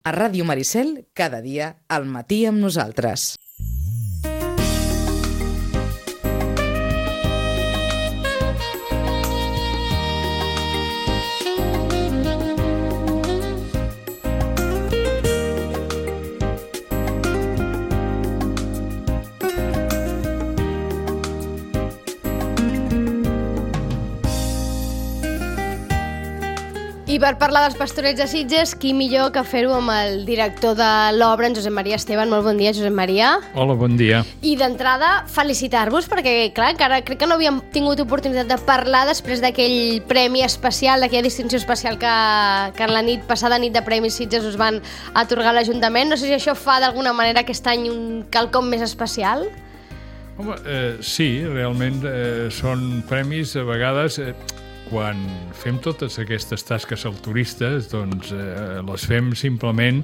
A Ràdio Maricel, cada dia, al matí amb nosaltres. I per parlar dels Pastorets de Sitges, qui millor que fer-ho amb el director de l'obra, en Josep Maria Esteban. Molt bon dia, Josep Maria. Hola, bon dia. I d'entrada, felicitar-vos, perquè, clar, encara crec que no havíem tingut oportunitat de parlar després d'aquell premi especial, d'aquella distinció especial que en la passada nit de Premis Sitges us van atorgar a l'Ajuntament. No sé si això fa d'alguna manera aquest any un quelcom més especial. Home, sí, realment són premis, a vegades... Quan fem totes aquestes tasques altruistes, doncs les fem simplement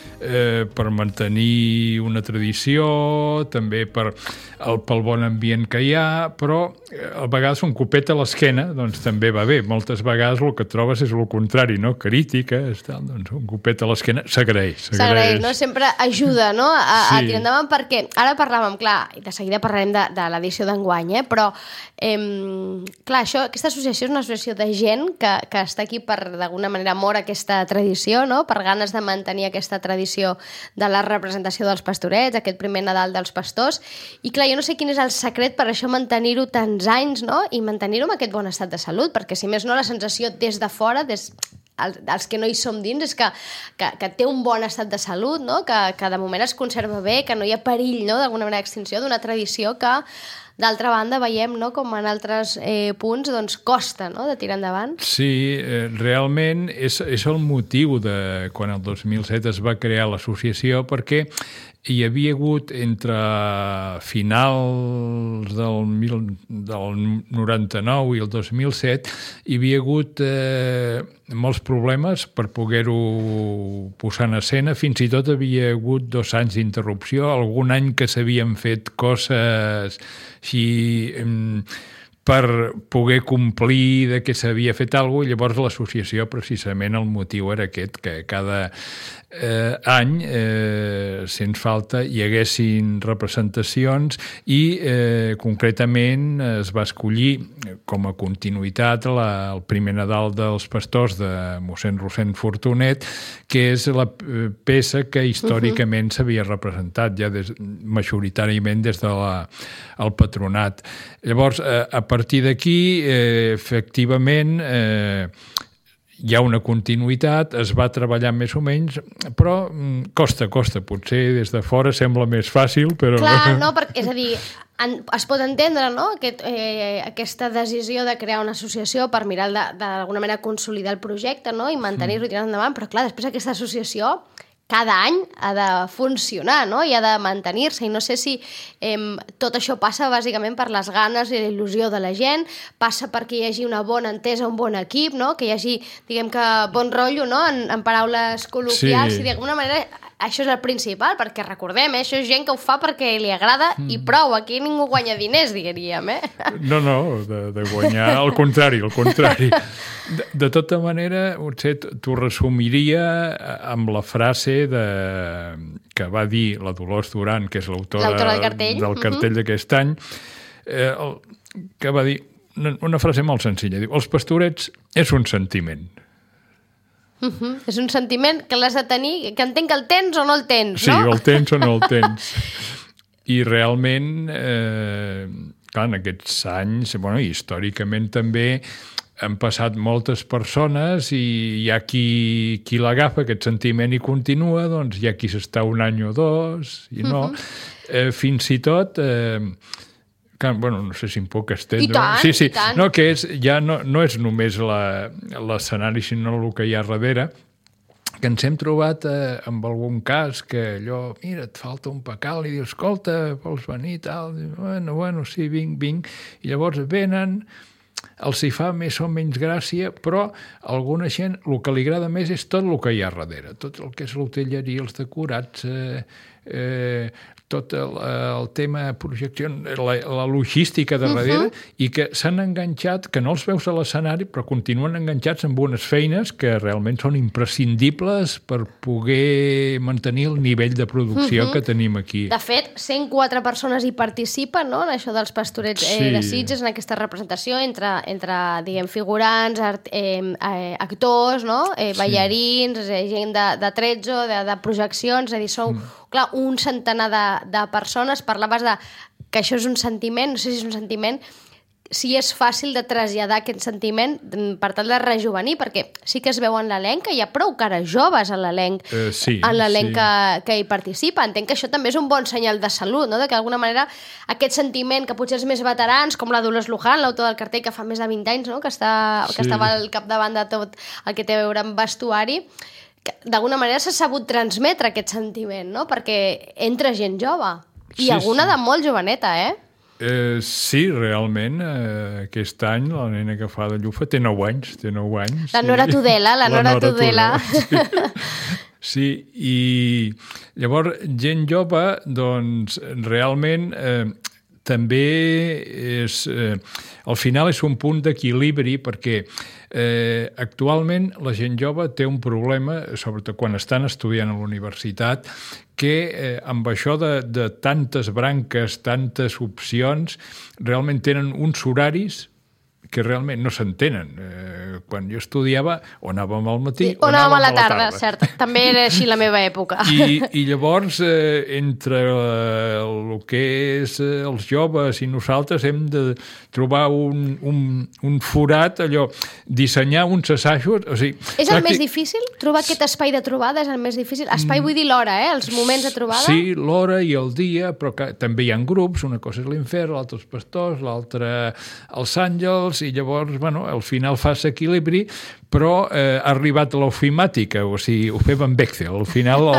per mantenir una tradició, també pel bon ambient que hi ha, però a vegades un copet a l'esquena doncs també va bé. Moltes vegades el que trobes és el contrari, no? Crítiques, doncs un copet a l'esquena s'agraeix. S'agraeix, no? Sempre ajuda, no? A tirar endavant, perquè ara parlàvem, clar, i de seguida parlarem de l'edició d'enguany, però clar, aquesta associació és una associació de gent que està aquí per, d'alguna manera, amor a aquesta tradició, no? Per ganes de mantenir aquesta tradició de la representació dels pastorets, aquest primer Nadal dels pastors. I clar, jo no sé quin és el secret per això mantenir-ho tants anys, no? I mantenir-ho amb aquest bon estat de salut, perquè si més no la sensació des de fora, els que no hi som dins, és que té un bon estat de salut, no? Que de moment es conserva bé, que no hi ha perill, no? D'alguna manera d'extinció d'una tradició que d'altra banda veiem, no? Com en altres punts doncs costa, no? De tirar endavant. Sí, realment és el motiu de quan el 2007 es va crear l'associació, perquè hi havia hagut entre finals del 99 i el 2007 hi havia hagut molts problemes per poder-ho posar en escena. Fins i tot havia hagut 2 anys d'interrupció, algun any que s'havien fet coses així per poder complir de que s'havia fet alguna cosa, i llavors l'associació, precisament, el motiu era aquest, que cada any, sense falta, hi haguessin representacions i, concretament, es va escollir com a continuïtat el primer Nadal dels Pastors de mossèn Rossend Fortunet, que és la peça que històricament s'havia representat ja majoritàriament des del patronat. Llavors, a partir d'aquí, efectivament, hi ha una continuïtat, es va treballar més o menys, però costa. Potser des de fora sembla més fàcil, però... Clar, no, perquè, és a dir, es pot entendre, no?, aquesta decisió de crear una associació per mirar d'alguna manera consolidar el projecte, no?, i mantenir-ho i tirar endavant, però clar, després aquesta associació cada any ha de funcionar, no?, i ha de mantenir-se, i no sé si tot això passa bàsicament per les ganes i la il·lusió de la gent, passa perquè hi hagi una bona entesa, un bon equip, no?, que hi hagi, diguem que, bon rotllo, no?, en paraules col·loquials, i d'alguna manera això és el principal, perquè recordem, això és gent que ho fa perquè li agrada i prou, aquí ningú guanya diners, diríem, No, de guanyar, al contrari. De tota manera, potser t'ho resumiria amb la frase que va dir la Dolors Duran, que és l'autora del cartell d'aquest any, que va dir una frase molt senzilla, diu, els pastorets és un sentiment. És un sentiment que l'has de tenir, que entenc que el tens o no el tens, no? Sí, el tens o no el tens. I realment, clar, en aquests anys, històricament també, han passat moltes persones i hi ha qui l'agafa, aquest sentiment, i continua, doncs hi ha qui s'està un any o 2, i no. Fins i tot... no sé si em puc estendre. I tant, sí. I tant. No, que ja no és només l'escenari, sinó el que hi ha darrere, que ens hem trobat amb algun cas que allò, mira, et falta un pecal, i dius, escolta, vols venir i tal? Bueno, sí, vinc. I llavors venen, els hi fa més o menys gràcia, però alguna gent, el que li agrada més és tot el que hi ha darrere, tot el que és l'hotelleria, els decorats, tot el tema projecció, la logística de darrere, i que s'han enganxat, que no els veus a l'escenari, però continuen enganxats amb unes feines que realment són imprescindibles per poder mantenir el nivell de producció que tenim aquí. De fet, 104 persones hi participen, no?, en això dels Pastorets de Sitges, en aquesta representació entre diguem, figurants, actors, no?, ballarins, gent de tretzo, de projeccions, és a dir, sou, clar, un centenar de persones. Parlaves que això és un sentiment, no sé si és un sentiment, si és fàcil de traslladar aquest sentiment per tal de rejuvenir, perquè sí que es veu en l'elenc que hi ha prou cares joves en l'elenc que hi participa. Entenc que això també és un bon senyal de salut, no?, de que d'alguna manera aquest sentiment que potser els més veterans, com la Dolors Luján, l'autor del cartell, que fa més de 20 anys, no?, que estava al capdavant de tot el que té a veure amb vestuari, d'alguna manera s'ha sabut transmetre aquest sentiment, no?, perquè entra gent jove. I alguna de molt joveneta, Sí, realment, aquest any la nena que fa de Llufa té 9 anys. La Nora Tudela, Sí, i llavors gent jove, doncs, realment també és... al final és un punt d'equilibri, perquè actualment la gent jove té un problema, sobretot quan estan estudiant a la universitat, que amb això de tantes branques, tantes opcions, realment tenen uns horaris que realment no s'entenen. Quan jo estudiava, o anàvem al matí o anàvem a la tarda. Cert. També era així la meva època. I llavors, entre el que és els joves i nosaltres, hem de trobar un forat, allò, dissenyar uns assajos... O sigui, és el més difícil? Trobar aquest espai de trobada és el més difícil? Espai vull dir l'hora, els moments de trobada? Sí, l'hora i el dia, però també hi ha grups, una cosa és l'Infern, l'altra els Pastors, l'altra els Àngels, i llavors, bueno, al final fas equilibri, però ha arribat l'ofimàtica, o sigui, ho fem amb Excel. Al final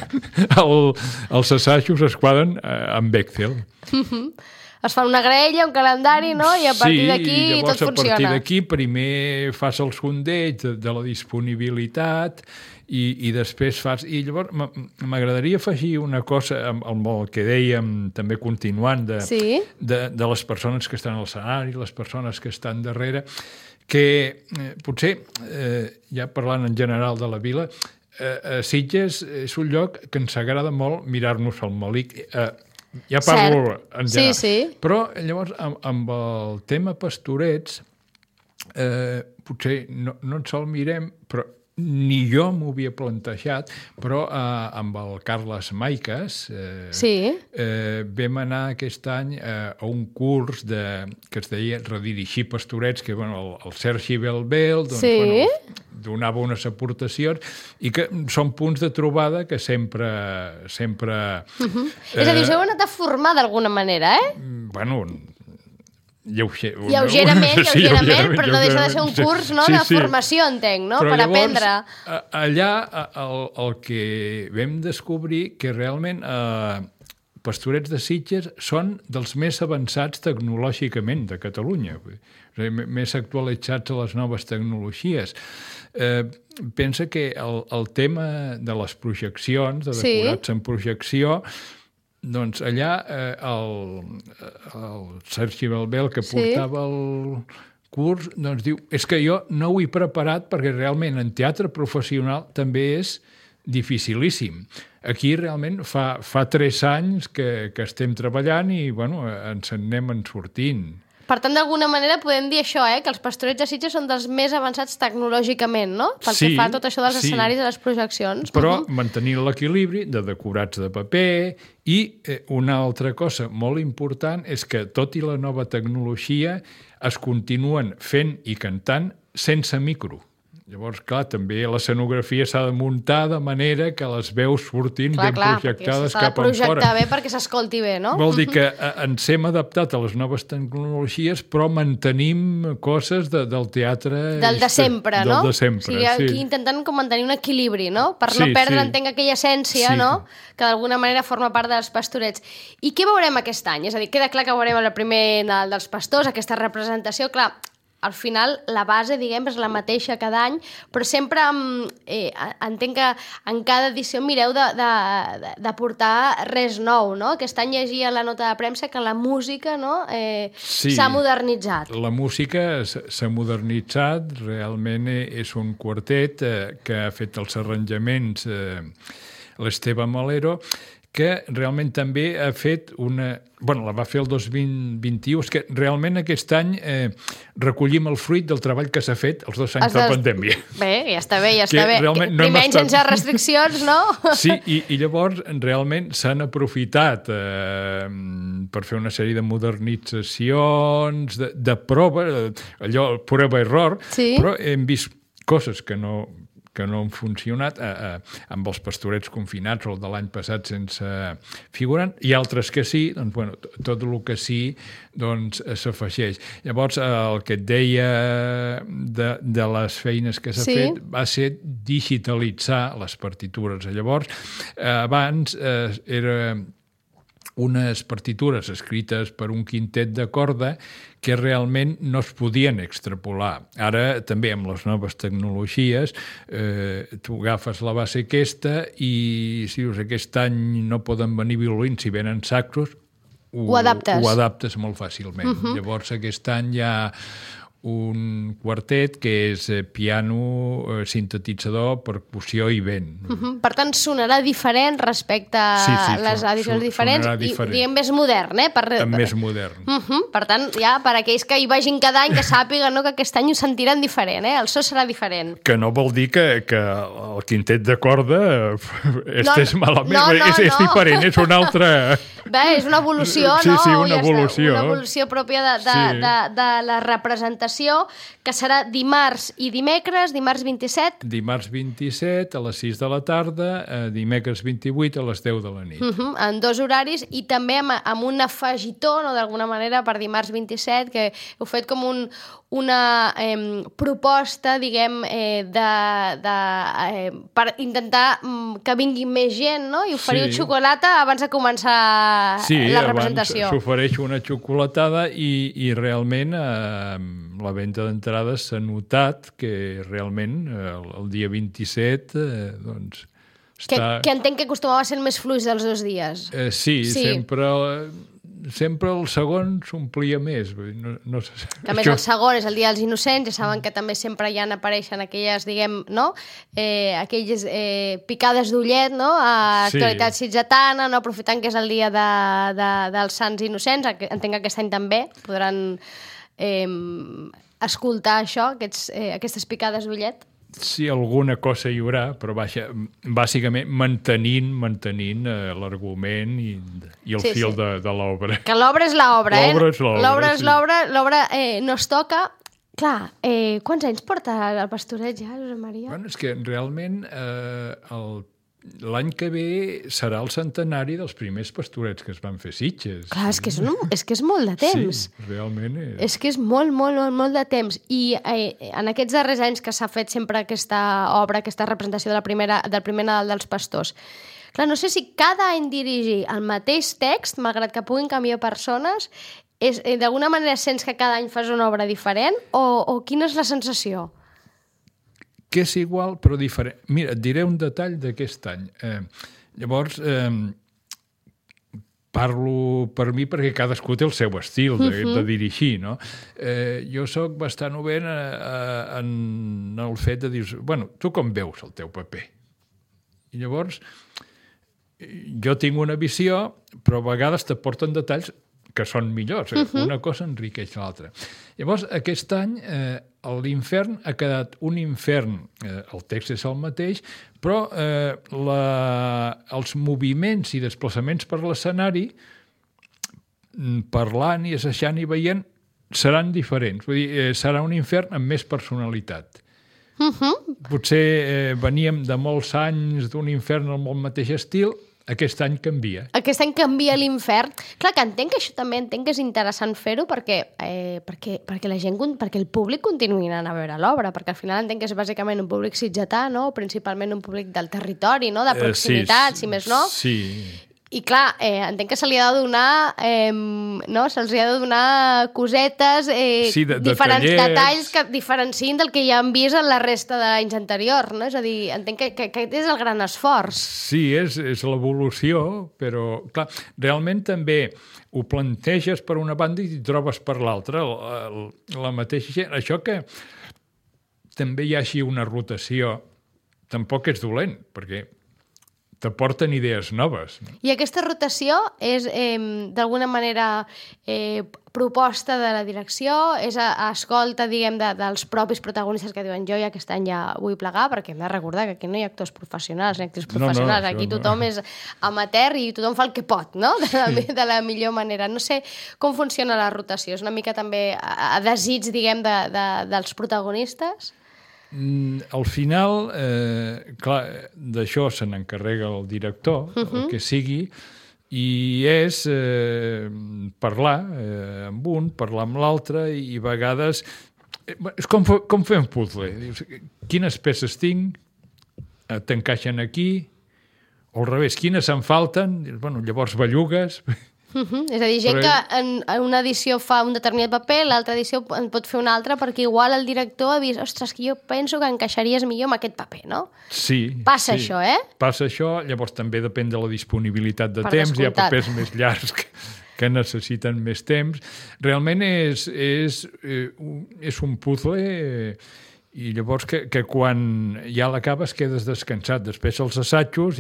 els assajos es quadren amb Excel. Es fa una graella, un calendari, no?, i a partir d'aquí tot funciona. A partir d'aquí primer fas el sondeig de la disponibilitat i després fas... I llavors m'agradaria afegir una cosa amb el que dèiem, també continuant, de les persones que estan al escenari, les persones que estan darrere, que potser, ja parlant en general de la vila, Sitges és un lloc que ens agrada molt mirar-nos al melic. Ja parlo en general. Sí. Però llavors amb el tema Pastorets potser no ens el mirem, però ni jo m'ho havia plantejat, però amb el Carles Maiques vam anar aquest any a un curs que es deia Redirigir Pastorets, que el Sergi Belbel donava unes aportacions i que són punts de trobada que sempre... És a dir, us heu anat a formar d'alguna manera, Bueno... Lleugerament, però no deixa de ser un curs de formació, entenc, no? Per aprendre. Allà el que vam descobrir que realment Pastorets de Sitges són dels més avançats tecnològicament de Catalunya, més actualitzats a les noves tecnologies. Pensa que el tema de les projeccions, de decorats en projecció, doncs allà el Sergi Belbel, que portava el curs, doncs diu, és que jo no ho he preparat perquè realment en teatre professional també és dificilíssim. Aquí realment fa 3 anys que estem treballant i ens en anem sortint. Per tant, d'alguna manera podem dir això, que els Pastorets de Sitges són dels més avançats tecnològicament, no? Pel que fa a tot això dels escenaris i les projeccions. Però mantenint l'equilibri de decorats de paper i una altra cosa molt important és que, tot i la nova tecnologia, es continuen fent i cantant sense micro. Llavors, clar, també l'escenografia s'ha de muntar de manera que les veus surtin ben projectades cap enfora. S'ha de projectar bé perquè s'escolti bé, no? Vol dir que ens hem adaptat a les noves tecnologies, però mantenim coses del teatre... Del de sempre, no? Del de sempre, sí. Aquí intentant mantenir un equilibri, no? Per no perdre, entenc, aquella essència, no? Que d'alguna manera forma part dels Pastorets. I què veurem aquest any? És a dir, queda clar que veurem el primer dels Pastors, aquesta representació, clar... al final la base, diguem, és la mateixa cada any, però sempre entenc que en cada edició mireu de portar res nou, no? Aquest any llegia la nota de premsa que la música, no? S'ha modernitzat. La música s'ha modernitzat, realment és un quartet que ha fet els arranjaments l'Esteve Malero, que realment també ha fet una... Bueno, la va fer el 2021, és que realment aquest any recollim el fruit del treball que s'ha fet els 2 anys de pandèmia. Bé, ja està bé. Primer any sense restriccions, no? Sí, i llavors realment s'han aprofitat per fer una sèrie de modernitzacions, de prova, allò, prova i error, però hem vist coses que no han funcionat amb els pastorets confinats o el de l'any passat sense figurant, i altres que sí, doncs, bueno, tot el que sí doncs s'afegeix. Llavors, el que et deia de les feines que s'ha fet va ser digitalitzar les partitures. Llavors, abans era unes partitures escrites per un quintet de corda que realment no es podien extrapolar. Ara, també amb les noves tecnologies, tu agafes la base aquesta i si dius aquest any no poden venir violins, si venen saxos, ho adaptes molt fàcilment. Llavors, aquest any hi ha un quartet que és piano, sintetitzador, percussió i vent. Per tant, sonarà diferent respecte a les edicions diferents i, diguem, més modern, Més modern. Per tant, ja, per aquells que hi vagin cada any, que sàpiguen que aquest any ho sentiran diferent, el so serà diferent. Que no vol dir que el quintet de corda estés malament, és diferent, és una altra... Bé, és una evolució, no? Sí, una evolució. Una evolució pròpia de la representació, que serà dimarts i dimecres, dimarts 27. Dimarts 27 a les 6 de la tarda, dimecres 28 a les 10 de la nit. En 2 horaris i també amb un afegitó, no, d'alguna manera, per dimarts 27, que heu fet com una proposta, diguem, per intentar que vingui més gent, no? I oferiu xocolata abans de començar la representació. Sí, s'ofereix una xocolatada i realment la venda d'entrades s'ha notat que realment el dia 27 doncs està... Que entenc que acostumava a ser el més fluix dels 2 dies. Sí, sempre el segon s'omplia més. No sé. A més, el segon és el Dia dels Innocents, ja saben que també sempre hi apareixen aquelles, diguem, no? Aquelles picades d'ullet, no? A actualitat sitgetana, no? Aprofitant que és el dia dels Sants Innocents, entenc que aquest any també podran escoltar això, aquestes picades d'ullet. Sí, alguna cosa hi haurà, però bàsicament mantenint l'argument i el fil de l'obra. Que l'obra és l'obra, L'obra és l'obra. L'obra no es toca. Clar, quants anys porta el pastoret ja, Josep Maria? Bueno, és que realment l'any que ve serà el centenari dels primers pastorets que es van fer a Sitges. Clar, és que és molt de temps. Sí, realment és. És que és molt, molt, molt, molt de temps. I en aquests darrers anys que s'ha fet sempre aquesta obra, aquesta representació del primer Nadal dels Pastors, clar, no sé si cada any dirigir el mateix text, malgrat que puguin canviar persones, d'alguna manera sents que cada any fas una obra diferent o quina és la sensació? Que és igual però diferent. Mira, et diré un detall d'aquest any. Llavors, parlo per mi perquè cadascú té el seu estil de dirigir, no? Jo sóc bastant obert en el fet de dir, bueno, tu com veus el teu paper? I llavors, jo tinc una visió, però a vegades t'aporten detalls que són millors. Una cosa enriqueix l'altra. Llavors, aquest any, l'Infern ha quedat un infern, el text és el mateix, però els moviments i desplaçaments per l'escenari, parlant i assajant i veient, seran diferents. Vull dir, serà un infern amb més personalitat. Potser veníem de molts anys d'un infern amb el mateix estil. Aquest any canvia. Aquest any canvia l'Infern. Clar, que entenc que això també és interessant fer-ho perquè la gent, perquè el públic continuï anant a veure l'obra, perquè al final entenc que és bàsicament un públic sitgetà, no? Principalment un públic del territori, no? De proximitat, si més no. Sí. I clar, entenc que se li ha de donar, no? Se'ls ha de donar cosetes, diferents detalls que diferencien del que ja han vist en la resta d'anys anterior, no? És a dir, entenc que aquest és el gran esforç. Sí, és l'evolució, però, clar, realment també ho planteges per una banda i t'hi trobes per l'altra, la mateixa gent. Això que també hi hagi una rotació tampoc és dolent, perquè t'aporten idees noves. I aquesta rotació és, d'alguna manera, proposta de la direcció, és a escolta, diguem, dels propis protagonistes que diuen jo aquest any ja vull plegar, perquè hem de recordar que aquí no hi ha actors professionals ni actrius professionals, aquí tothom és amateur i tothom fa el que pot, no? De la millor manera. No sé com funciona la rotació, és una mica també a desig, diguem, dels protagonistes? Al final, clar, d'això se n'encarrega el director, el que sigui, i és parlar amb un, parlar amb l'altre, i a vegades... És com fer un puzzle. Dius, quines peces tinc? T'encaixen aquí? O al revés, quines em falten? Bueno, llavors bellugues... És a dir, gent que en una edició fa un determinat paper, l'altra edició en pot fer una altra, perquè igual el director ha vist, ostres, que jo penso que encaixaries millor amb aquest paper, no? Sí. Passa això, Passa això, llavors també depèn de la disponibilitat de temps, hi ha papers més llargs que necessiten més temps. Realment és un puzzle... I llavors que quan ja l'acabes quedes descansat. Després els assajos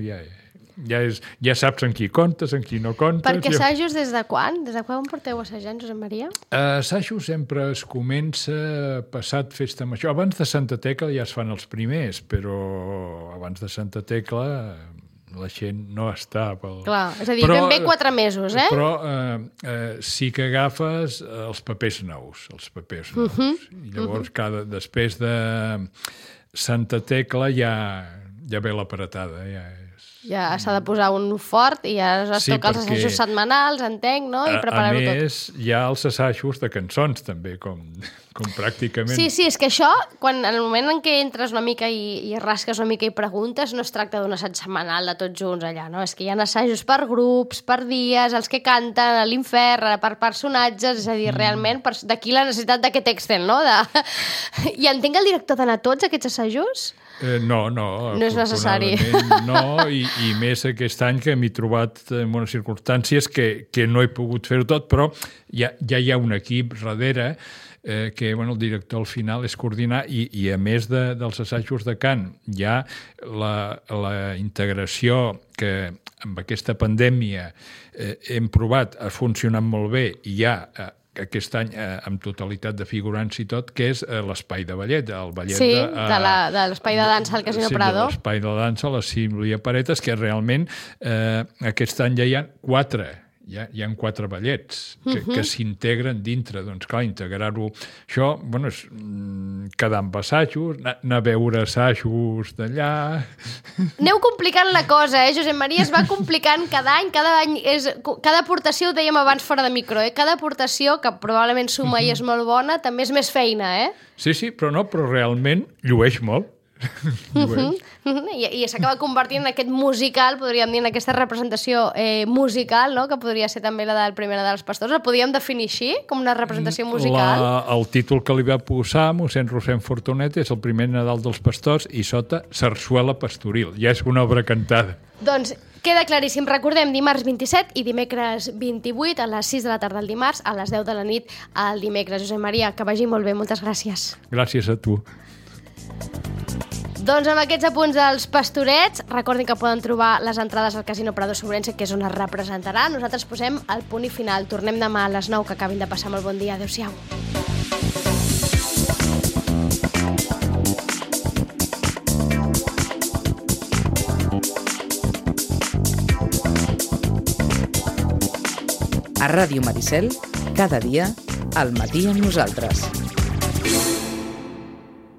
ja saps en qui comptes, en qui no comptes. Perquè assajos des de quan? Des de quan porteu assajant, Josep Maria? Assajos sempre es comença passat Festa Major. Abans de Santa Tecla ja es fan els primers, però abans de Santa Tecla la gent no està pel... Clar, és a dir, ben bé 4 mesos, Però sí que agafes els papers nous, I llavors, després de Santa Tecla ja ve l'apretada, Ja s'ha de posar un fort i ja es toca els assajos setmanals, entenc, no? I preparar-ho tot. A més, hi ha els assajos de cançons, també, com pràcticament... Sí, és que això, en el moment en què entres una mica i rasques una mica i preguntes, no es tracta d'un assaig setmanal de tots junts allà, no? És que hi ha assajos per grups, per dies, els que canten a l'infern, per personatges, és a dir, realment, d'aquí la necessitat d'aquest Excel, no? I entenc que el director d'anar a tots aquests assajos? No és necessari. No, i més aquest any que m'he trobat en unes circumstàncies que no he pogut fer-ho tot, però ja hi ha un equip darrere que el director al final és coordinar i a més dels assajos de cant hi ha la integració que amb aquesta pandèmia hem provat, ha funcionat molt bé i hi ha aquest any amb totalitat de figurants i tot, que és l'espai de ballet, el ballet de l'espai de dansa al Casino Prado. Sí, l'espai de dansa, la Sílvia Paretes, que realment aquest any ja hi ha 4 hi ha 4 ballets que s'integren dintre. Doncs clar, integrar-ho... Això, és quedar amb assajos, anar a veure assajos d'allà... Aneu complicant la cosa, Josep Maria es va complicant cada any, cada aportació, ho dèiem abans fora de micro, cada aportació, que probablement suma i és molt bona, també és més feina, Sí, però realment llueix molt. I s'acaba convertint en aquest musical, podríem dir, en aquesta representació musical, no? Que podria ser també la del Primer Nadal dels Pastors. La podríem definir així, com una representació musical? El títol que li va posar mossèn Rossend Fortunet és el Primer Nadal dels Pastors i sota Sarsuela Pastoril. Ja és una obra cantada. Doncs queda claríssim. Recordem, dimarts 27 i dimecres 28, a les 6 de la tarda el dimarts, a les 10 de la nit el dimecres. Josep Maria, que vagi molt bé. Moltes gràcies. Gràcies a tu. Doncs amb aquests apunts dels Pastorets, recordin que poden trobar les entrades al Casino Prado Sobrense, que és on es representarà. Nosaltres posem el punt i final. Tornem demà a les 9, que acabin de passar molt bon dia. Adéu-siau. A Ràdio Maricel, cada dia, al matí amb nosaltres.